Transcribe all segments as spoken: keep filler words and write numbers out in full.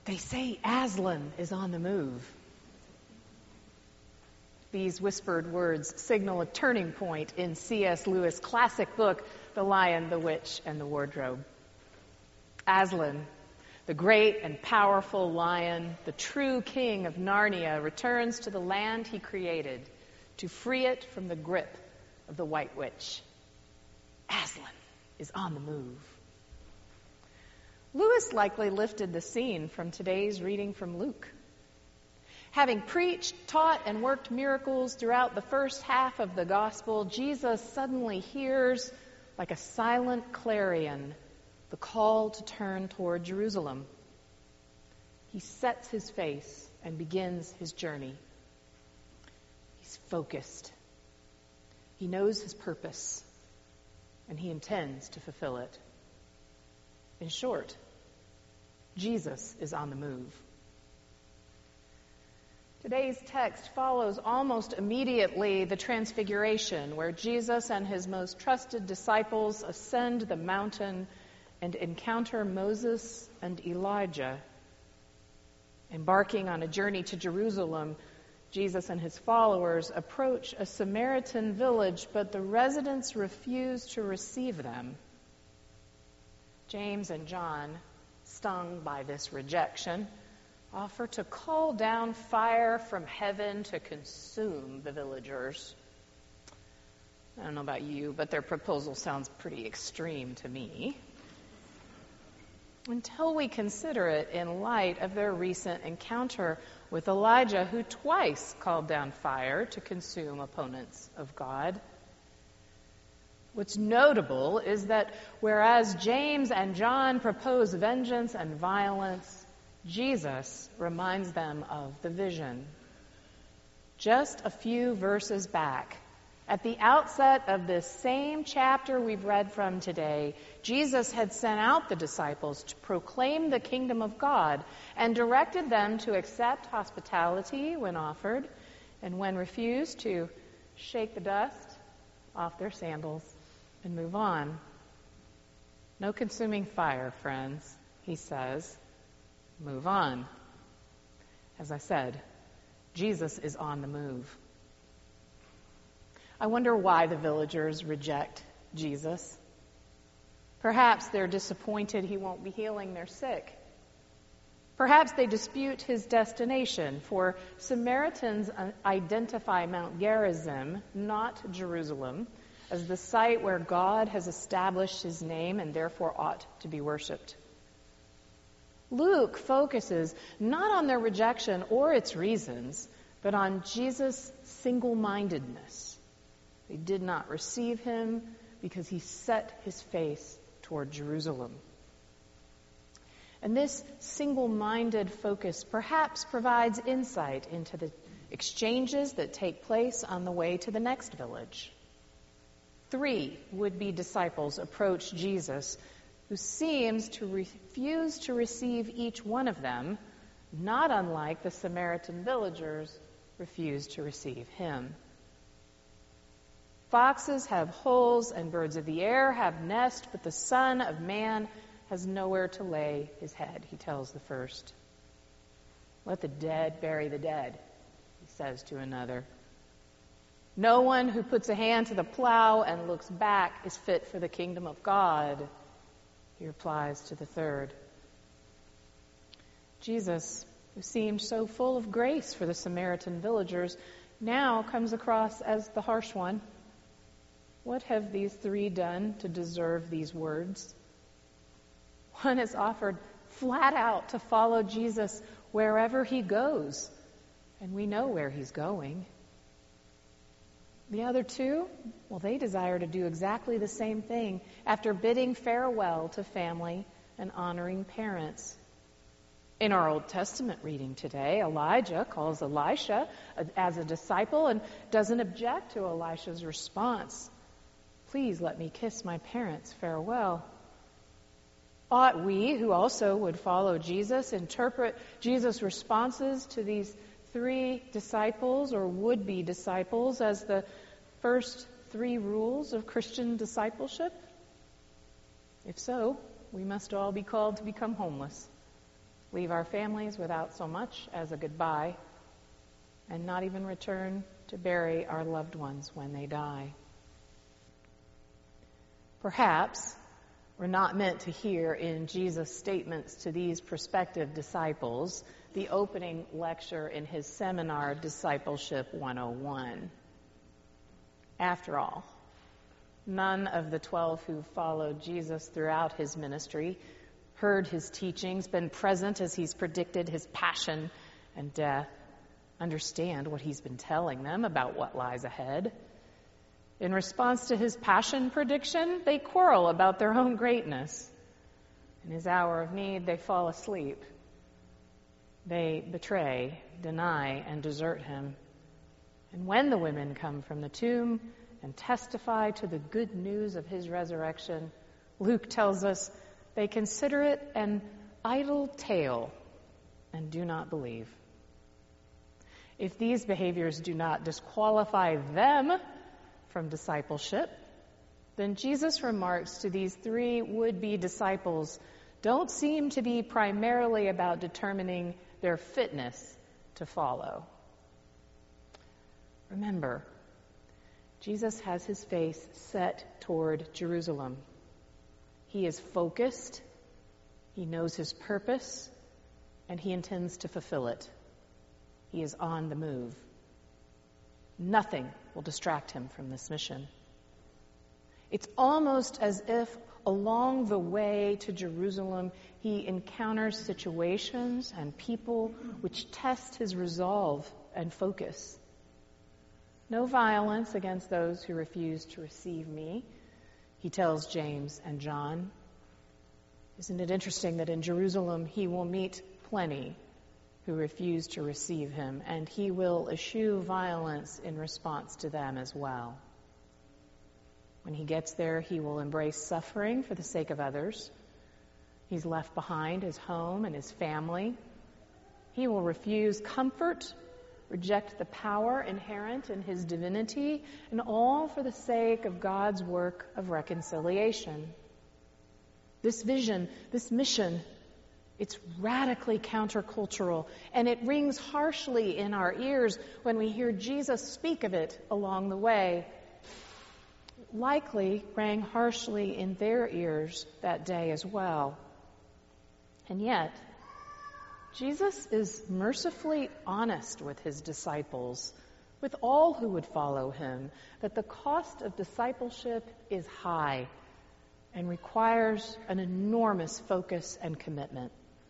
They say Aslan is on the move. These whispered words signal a turning point in C S Lewis' classic book, The Lion, the Witch, and the Wardrobe. Aslan, the great and powerful lion, the true king of Narnia, returns to the land he created to free it from the grip of the White Witch. Aslan is on the move. Lewis likely lifted the scene from today's reading from Luke. Having preached, taught, and worked miracles throughout the first half of the gospel, Jesus suddenly hears, like a silent clarion, the call to turn toward Jerusalem. He sets his face and begins his journey. He's focused. He knows his purpose, and he intends to fulfill it. In short, Jesus is on the move. Today's text follows almost immediately the Transfiguration, where Jesus and his most trusted disciples ascend the mountain and encounter Moses and Elijah. Embarking on a journey to Jerusalem, Jesus and his followers approach a Samaritan village, but the residents refuse to receive them. James and John, stung by this rejection, offer to call down fire from heaven to consume the villagers. I don't know about you, but their proposal sounds pretty extreme to me. Until we consider it in light of their recent encounter with Elijah, who twice called down fire to consume opponents of God. What's notable is that whereas James and John propose vengeance and violence, Jesus reminds them of the vision. Just a few verses back, at the outset of this same chapter we've read from today, Jesus had sent out the disciples to proclaim the kingdom of God and directed them to accept hospitality when offered, and when refused, to shake the dust off their sandals and move on. No consuming fire, friends, he says. Move on. As I said, Jesus is on the move. I wonder why the villagers reject Jesus. Perhaps they're disappointed he won't be healing their sick. Perhaps they dispute his destination, for Samaritans identify Mount Gerizim, not Jerusalem, as the site where God has established his name and therefore ought to be worshipped. Luke focuses not on their rejection or its reasons, but on Jesus' single-mindedness. They did not receive him because he set his face toward Jerusalem. And this single-minded focus perhaps provides insight into the exchanges that take place on the way to the next village. Three would-be disciples approach Jesus, who seems to refuse to receive each one of them, not unlike the Samaritan villagers refused to receive him. Foxes have holes and birds of the air have nests, but the Son of Man has nowhere to lay his head, he tells the first. Let the dead bury the dead, he says to another. No one who puts a hand to the plow and looks back is fit for the kingdom of God, he replies to the third. Jesus, who seemed so full of grace for the Samaritan villagers, now comes across as the harsh one. What have these three done to deserve these words? One is offered flat out to follow Jesus wherever he goes, and we know where he's going. The other two, well, they desire to do exactly the same thing after bidding farewell to family and honoring parents. In our Old Testament reading today, Elijah calls Elisha as a disciple and doesn't object to Elisha's response. Please let me kiss my parents farewell. Ought we, who also would follow Jesus, interpret Jesus' responses to these three disciples or would-be disciples as the first three rules of Christian discipleship? If so, we must all be called to become homeless. leave our families without so much as a goodbye, and not even return to bury our loved ones when they die. Perhaps we're not meant to hear in Jesus' statements to these prospective disciples the opening lecture in his seminar, Discipleship one oh one. After all, none of the twelve who followed Jesus throughout his ministry, heard his teachings, been present as he's predicted his passion and death, understand what he's been telling them about what lies ahead. In response to his passion prediction, they quarrel about their own greatness. In his hour of need, they fall asleep. They betray, deny, and desert him. And when the women come from the tomb and testify to the good news of his resurrection, Luke tells us they consider it an idle tale and do not believe. If these behaviors do not disqualify them from discipleship, then Jesus' remarks to these three would-be disciples don't seem to be primarily about determining their fitness to follow. Remember, Jesus has his face set toward Jerusalem. He is focused, he knows his purpose, and he intends to fulfill it. He is on the move. Nothing will distract him from this mission. It's almost as if along the way to Jerusalem, he encounters situations and people which test his resolve and focus. No violence against those who refuse to receive me, he tells James and John. Isn't it interesting that in Jerusalem he will meet plenty who refuse to receive him, and he will eschew violence in response to them as well. When he gets there, he will embrace suffering for the sake of others. He's left behind his home and his family. He will refuse comfort, reject the power inherent in his divinity, and all for the sake of God's work of reconciliation. This vision, this mission, it's radically countercultural, and it rings harshly in our ears when we hear Jesus speak of it along the way. It likely rang harshly in their ears that day as well. And yet, Jesus is mercifully honest with his disciples, with all who would follow him, that the cost of discipleship is high and requires an enormous focus and commitment.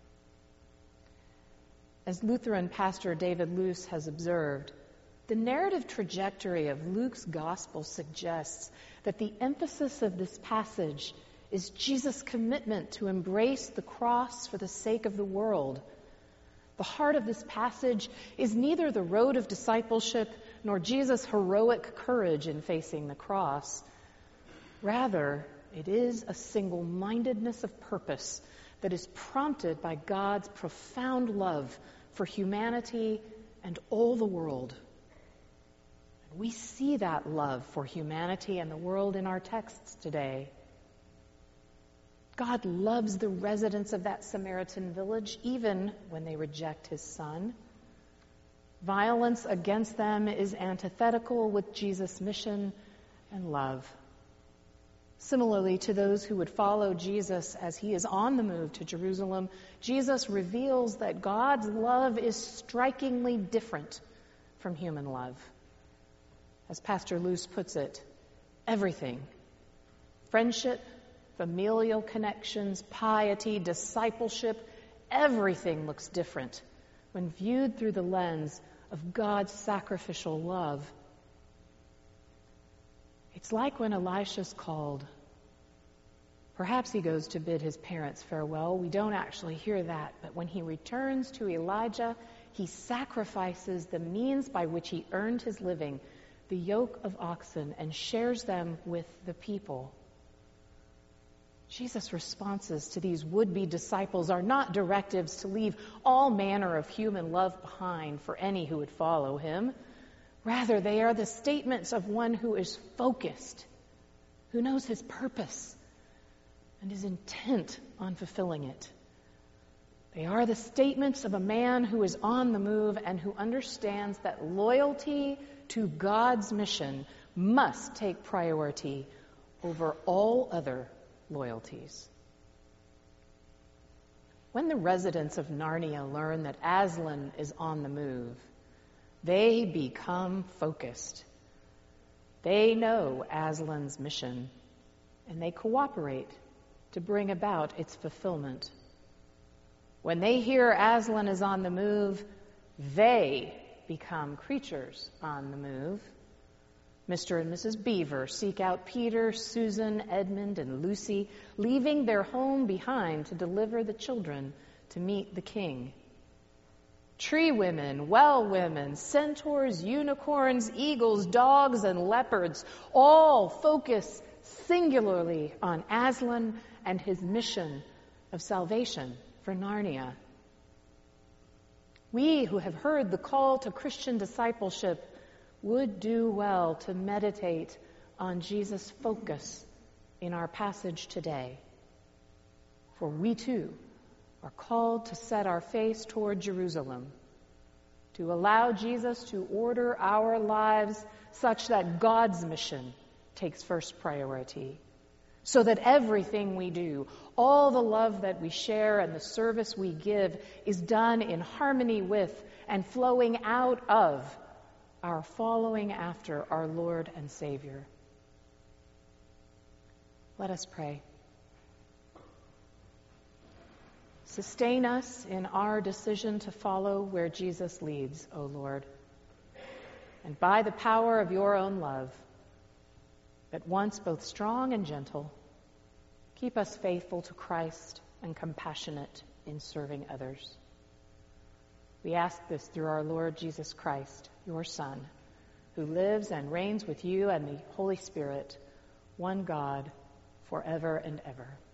As Lutheran pastor David Luce has observed, the narrative trajectory of Luke's gospel suggests that the emphasis of this passage is Jesus' commitment to embrace the cross for the sake of the world. The heart of this passage is neither the road of discipleship nor Jesus' heroic courage in facing the cross. Rather, it is a single-mindedness of purpose that is prompted by God's profound love for humanity and all the world. And we see that love for humanity and the world in our texts today. God loves the residents of that Samaritan village even when they reject his son. Violence against them is antithetical with Jesus' mission and love. Similarly to those who would follow Jesus as he is on the move to Jerusalem, Jesus reveals that God's love is strikingly different from human love. As Pastor Luce puts it, everything, friendship, familial connections, piety, discipleship, everything looks different when viewed through the lens of God's sacrificial love. It's like when Elisha's called. Perhaps he goes to bid his parents farewell. We don't actually hear that. But when he returns to Elijah, he sacrifices the means by which he earned his living, the yoke of oxen, and shares them with the people. Jesus' responses to these would-be disciples are not directives to leave all manner of human love behind for any who would follow him. Rather, they are the statements of one who is focused, who knows his purpose, and is intent on fulfilling it. They are the statements of a man who is on the move and who understands that loyalty to God's mission must take priority over all other loyalties. When the residents of Narnia learn that Aslan is on the move, they become focused. They know Aslan's mission, and they cooperate to bring about its fulfillment. When they hear Aslan is on the move, they become creatures on the move. Mister and Missus Beaver seek out Peter, Susan, Edmund, and Lucy, leaving their home behind to deliver the children to meet the king. Tree women, well women, centaurs, unicorns, eagles, dogs, and leopards all focus singularly on Aslan and his mission of salvation for Narnia. We who have heard the call to Christian discipleship would do well to meditate on Jesus' focus in our passage today. For we too are called to set our face toward Jerusalem, to allow Jesus to order our lives such that God's mission takes first priority, so that everything we do, all the love that we share and the service we give is done in harmony with and flowing out of our following after our Lord and Savior. Let us pray. Sustain us in our decision to follow where Jesus leads, O Lord, and by the power of your own love, at once both strong and gentle, keep us faithful to Christ and compassionate in serving others. We ask this through our Lord Jesus Christ, your Son, who lives and reigns with you and the Holy Spirit, one God, forever and ever.